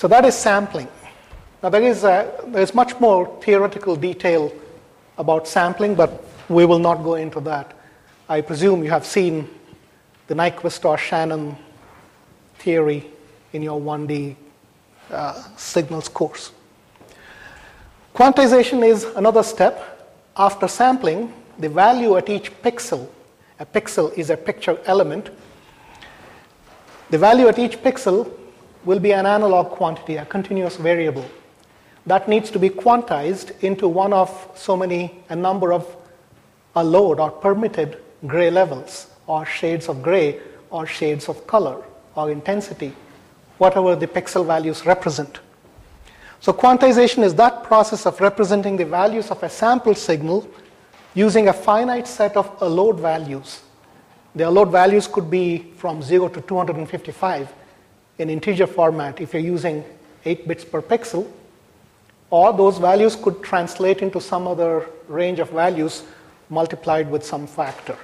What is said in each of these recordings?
So that is sampling. Now there is much more theoretical detail about sampling, but we will not go into that. I presume you have seen the Nyquist or Shannon theory in your 1D signals course. Quantization is another step. After sampling, the value at each pixel, a pixel is a picture element, the value at each pixel will be an analog quantity, a continuous variable. That needs to be quantized into one of a number of allowed or permitted gray levels, or shades of gray, or shades of color, or intensity, whatever the pixel values represent. So quantization is that process of representing the values of a sample signal using a finite set of allowed values. The allowed values could be from 0 to 255 in integer format if you're using 8 bits per pixel, or those values could translate into some other range of values multiplied with some factor.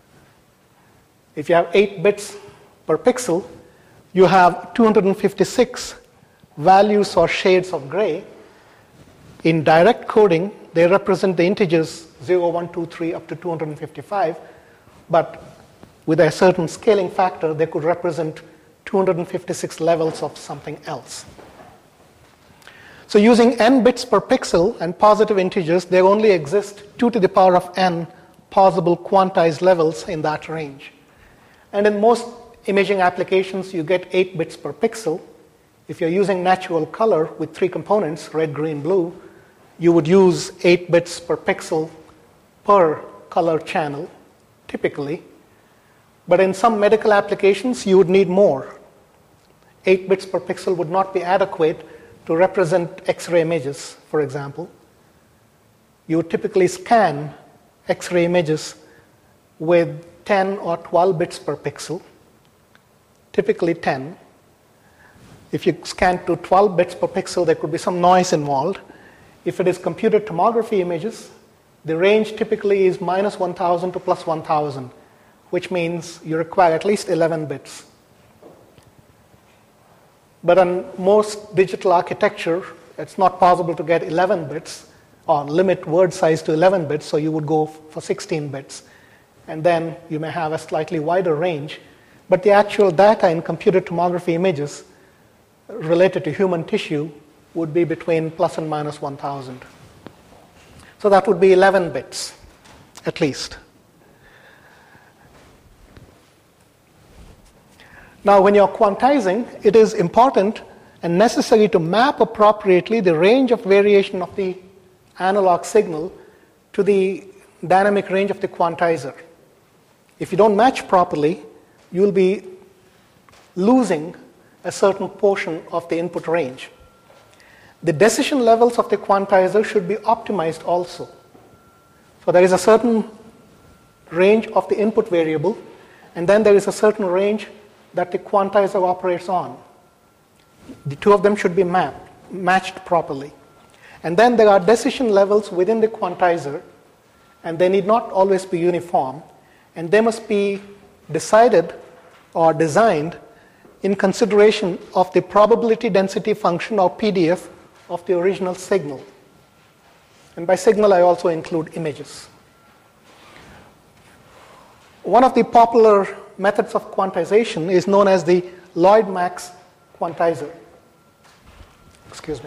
If you have 8 bits per pixel, you have 256 values or shades of gray. In direct coding, they represent the integers 0, 1, 2, 3 up to 255, but with a certain scaling factor, they could represent 256 levels of something else. So using n bits per pixel and positive integers, there only exist 2 to the power of n possible quantized levels in that range. And in most imaging applications, you get 8 bits per pixel. If you're using natural color with 3 components, red, green, blue, you would use 8 bits per pixel per color channel, typically. But in some medical applications, you would need more. 8 bits per pixel would not be adequate to represent X-ray images, for example. You would typically scan X-ray images with 10 or 12 bits per pixel, typically 10. If you scan to 12 bits per pixel, there could be some noise involved. If it is computed tomography images, the range typically is minus 1,000 to plus 1,000, which means you require at least 11 bits. But on most digital architecture, it's not possible to get 11 bits or limit word size to 11 bits, so you would go for 16 bits. And then you may have a slightly wider range. But the actual data in computed tomography images related to human tissue would be between plus and minus 1,000. So that would be 11 bits, at least. Now, when you're quantizing, it is important and necessary to map appropriately the range of variation of the analog signal to the dynamic range of the quantizer. If you don't match properly, you'll be losing a certain portion of the input range. The decision levels of the quantizer should be optimized also. So there is a certain range of the input variable, and then there is a certain range that the quantizer operates on. The two of them should be matched properly. And then there are decision levels within the quantizer, and they need not always be uniform, and they must be decided or designed in consideration of the probability density function, or PDF, of the original signal. And by signal, I also include images. One of the popular methods of quantization is known as the Lloyd-Max quantizer. Excuse me.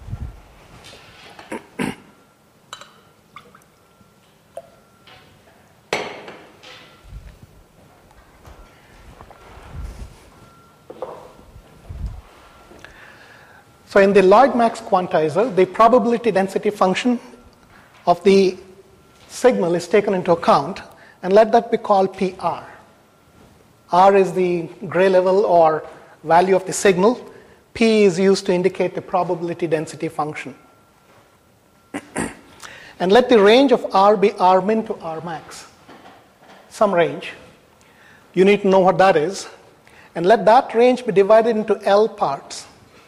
So in the Lloyd-Max quantizer, the probability density function of the signal is taken into account, and let that be called PR. R is the gray level or value of the signal. P is used to indicate the probability density function. And let the range of R be R min to R max, some range. You need to know what that is. And let that range be divided into L parts.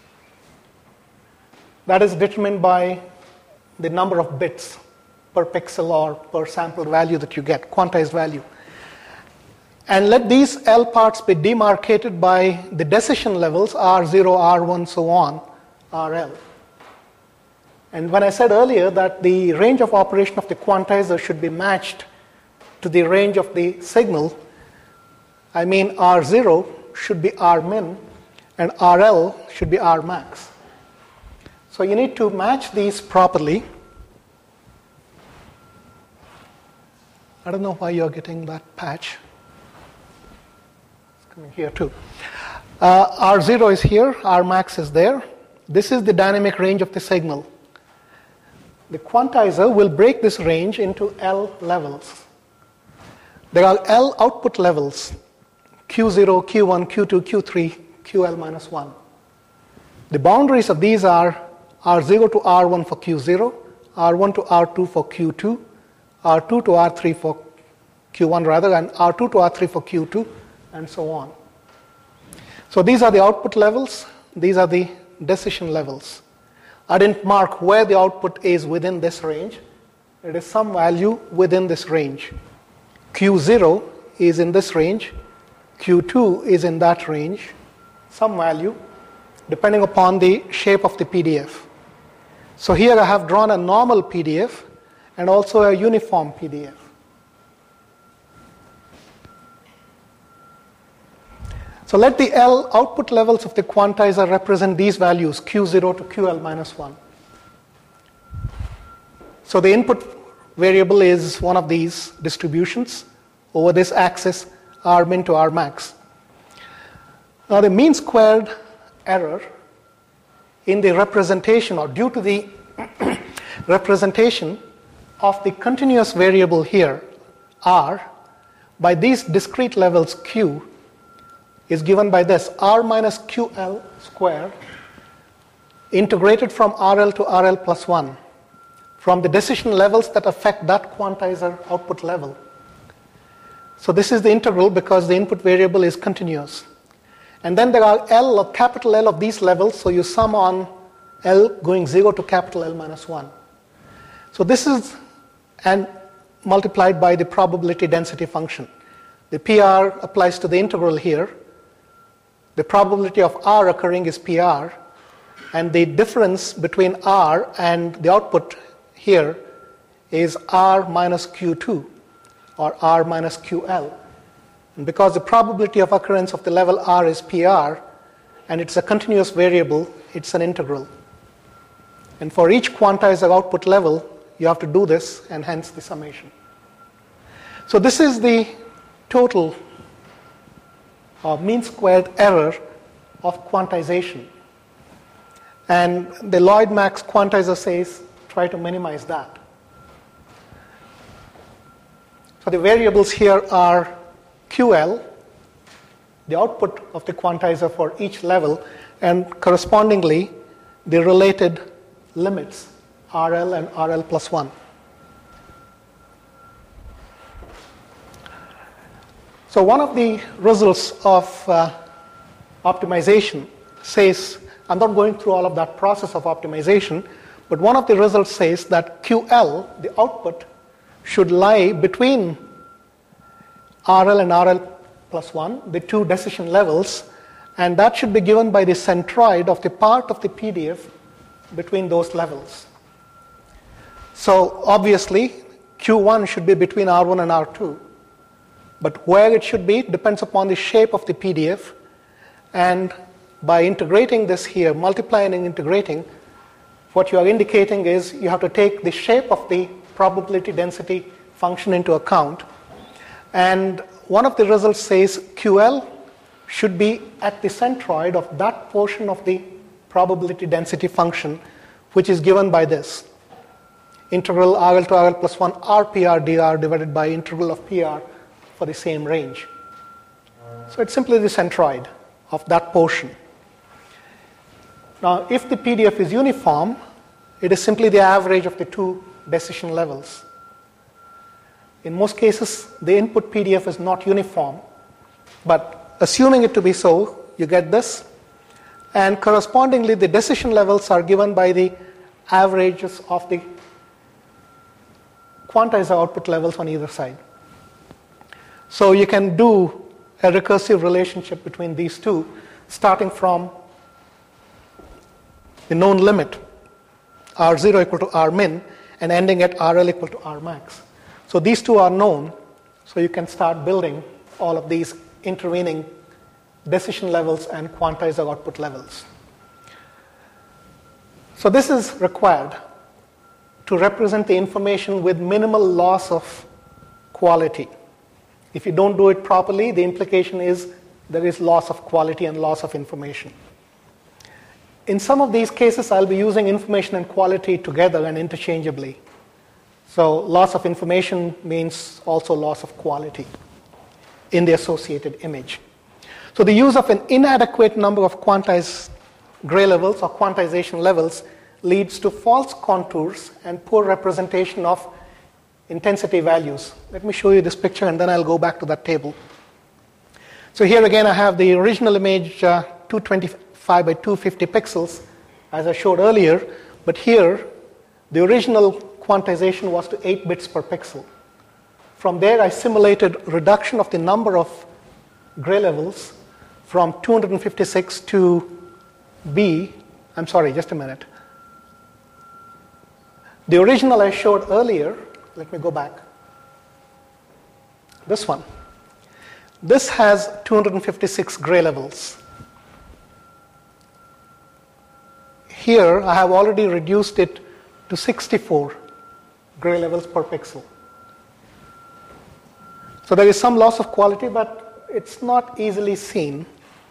That is determined by the number of bits per pixel or per sample value that you get, quantized value. And let these L parts be demarcated by the decision levels, R0, R1, so on, RL. And when I said earlier that the range of operation of the quantizer should be matched to the range of the signal, I mean R0 should be R min and RL should be R max. So you need to match these properly. I don't know why you're getting that patch. It's coming here too. R0 is here, R max is there. This is the dynamic range of the signal. The quantizer will break this range into L levels. There are L output levels, Q0, Q1, Q2, Q3, QL minus 1. The boundaries of these are R0 to R1 for Q0, R1 to R2 for Q2, R2 to R3 for Q1 rather, and R2 to R3 for Q2, and so on. So these are the output levels, these are the decision levels. I didn't mark where the output is within this range. It is some value within this range. Q0 is in this range, Q2 is in that range, some value, depending upon the shape of the PDF. So here I have drawn a normal PDF and also a uniform PDF. So let the L output levels of the quantizer represent these values, Q0 to QL minus 1. So the input variable is one of these distributions over this axis, R min to R max. Now the mean squared error in the representation, or due to the representation of the continuous variable here, R, by these discrete levels Q, is given by this, R minus QL squared integrated from RL to RL plus 1 from the decision levels that affect that quantizer output level. So this is the integral because the input variable is continuous. And then there are L or capital L of these levels, so you sum on L going 0 to capital L minus 1. So this is and multiplied by the probability density function. The PR applies to the integral here. The probability of R occurring is PR, and the difference between R and the output here is R minus Q2 or R minus QL. And because the probability of occurrence of the level R is PR and it's a continuous variable, it's an integral. And for each quantizer output level, you have to do this, and hence the summation. So this is the total mean squared error of quantization. And the Lloyd-Max quantizer says try to minimize that. So the variables here are QL, the output of the quantizer for each level, and correspondingly the related limits, RL and RL plus 1. So one of the results of optimization says, I'm not going through all of that process of optimization, but one of the results says that QL, the output, should lie between RL and RL plus 1, the two decision levels, and that should be given by the centroid of the part of the PDF between those levels. So obviously, Q1 should be between R1 and R2. But where it should be depends upon the shape of the PDF. And by integrating this here, multiplying and integrating, what you are indicating is you have to take the shape of the probability density function into account. And one of the results says QL should be at the centroid of that portion of the probability density function, which is given by this. Integral RL to RL plus 1 RPR dr divided by integral of PR for the same range. So it's simply the centroid of that portion. Now, if the PDF is uniform, it is simply the average of the two decision levels. In most cases, the input PDF is not uniform, but assuming it to be so, you get this, and correspondingly, the decision levels are given by the averages of the quantizer output levels on either side. So you can do a recursive relationship between these two, starting from the known limit, R0 equal to R min, and ending at RL equal to R max. So these two are known, so you can start building all of these intervening decision levels and quantizer output levels. So this is required to represent the information with minimal loss of quality. If you don't do it properly, the implication is there is loss of quality and loss of information. In some of these cases, I'll be using information and quality together and interchangeably. So loss of information means also loss of quality in the associated image. So the use of an inadequate number of quantized gray levels or quantization levels leads to false contours and poor representation of intensity values. Let me show you this picture and then I'll go back to that table. So here again I have the original image 225 by 250 pixels as I showed earlier, but here the original quantization was to 8 bits per pixel. From there I simulated reduction of the number of gray levels from 256 to B. I'm sorry, just a minute. The original I showed earlier, let me go back. This one. This has 256 gray levels. Here I have already reduced it to 64 gray levels per pixel. So there is some loss of quality, but it's not easily seen.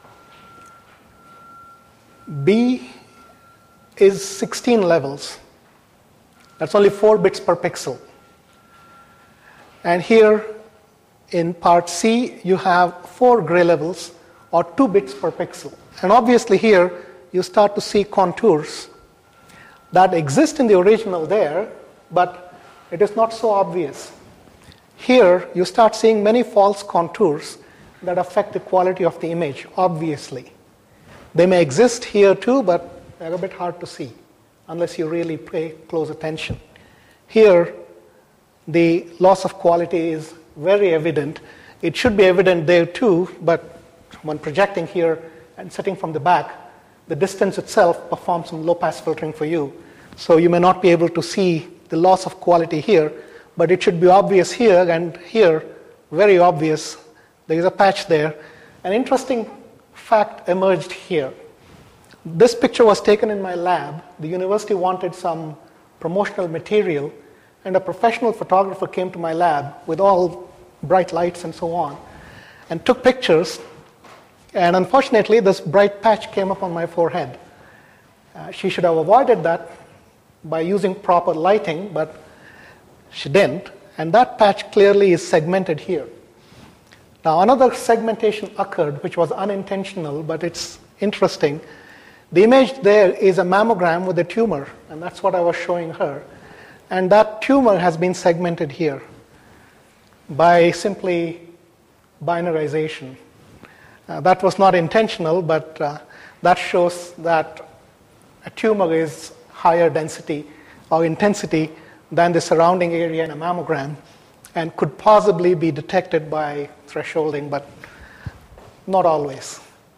B is 16 levels. That's only 4 bits per pixel. And here in part C, you have 4 gray levels or 2 bits per pixel. And obviously here, you start to see contours that exist in the original there, but it is not so obvious. Here, you start seeing many false contours that affect the quality of the image, obviously. They may exist here too, but they're a bit hard to see unless you really pay close attention. Here, the loss of quality is very evident. It should be evident there too, but when projecting here and sitting from the back, the distance itself performs some low-pass filtering for you. So you may not be able to see the loss of quality here, but it should be obvious here, and here, very obvious. There is a patch there. An interesting fact emerged here. This picture was taken in my lab. The university wanted some promotional material, and a professional photographer came to my lab with all bright lights and so on, and took pictures. And unfortunately, this bright patch came up on my forehead. She should have avoided that by using proper lighting, but she didn't. And that patch clearly is segmented here. Now, another segmentation occurred, which was unintentional, but it's interesting. The image there is a mammogram with a tumor, and that's what I was showing her. And that tumor has been segmented here by simply binarization. That was not intentional, but that shows that a tumor is higher density or intensity than the surrounding area in a mammogram and could possibly be detected by thresholding, but not always.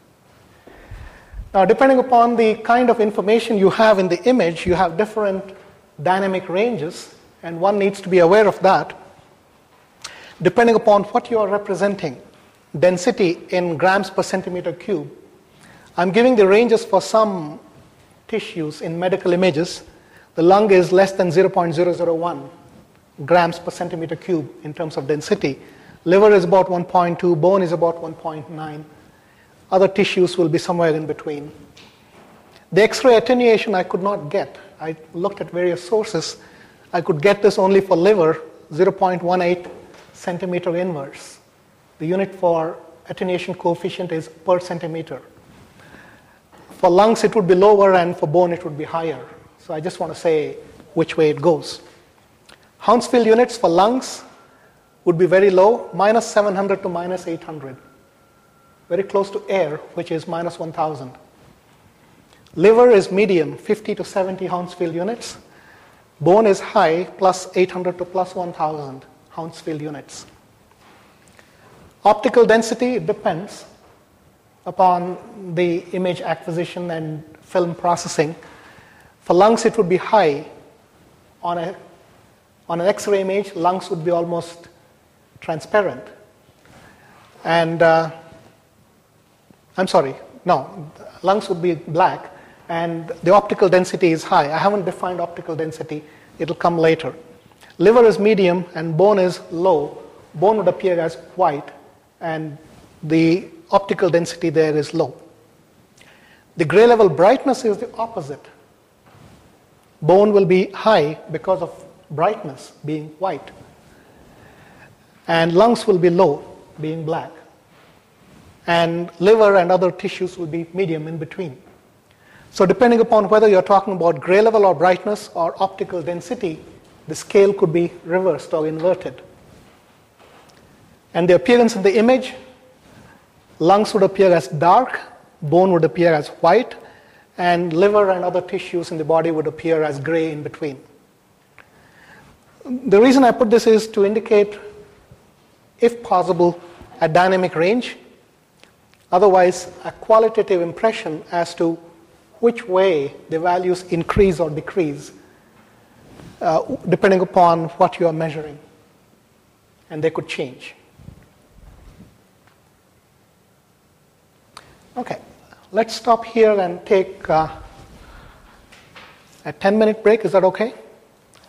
Now, depending upon the kind of information you have in the image, you have different dynamic ranges, and one needs to be aware of that. Depending upon what you are representing, density in grams per centimeter cube, I'm giving the ranges for some tissues in medical images. The lung is less than 0.001 grams per centimeter cube in terms of density. Liver is about 1.2, bone is about 1.9. Other tissues will be somewhere in between. The X-ray attenuation I could not get. I looked at various sources. I could get this only for liver, 0.18 centimeter inverse. The unit for attenuation coefficient is per centimeter. For lungs, it would be lower, and for bone, it would be higher. So I just want to say which way it goes. Hounsfield units for lungs would be very low, minus 700 to minus 800. Very close to air, which is minus 1,000. Liver is medium, 50 to 70 Hounsfield units. Bone is high, plus 800 to plus 1,000 Hounsfield units. Optical density depends upon the image acquisition and film processing. For lungs, it would be high. On an X-ray image, lungs would be almost transparent. And I'm sorry, no, lungs would be black, and the optical density is high. I haven't defined optical density. It'll come later. Liver is medium, and bone is low. Bone would appear as white, and the optical density there is low. The gray level brightness is the opposite. Bone will be high because of brightness being white, and lungs will be low, being black, and liver and other tissues will be medium in between. So depending upon whether you're talking about gray level or brightness or optical density, the scale could be reversed or inverted. And the appearance in the image, lungs would appear as dark, bone would appear as white, and liver and other tissues in the body would appear as gray in between. The reason I put this is to indicate, if possible, a dynamic range. Otherwise, a qualitative impression as to which way the values increase or decrease, depending upon what you are measuring. And they could change. Okay, let's stop here and take a 10-minute break. Is that okay?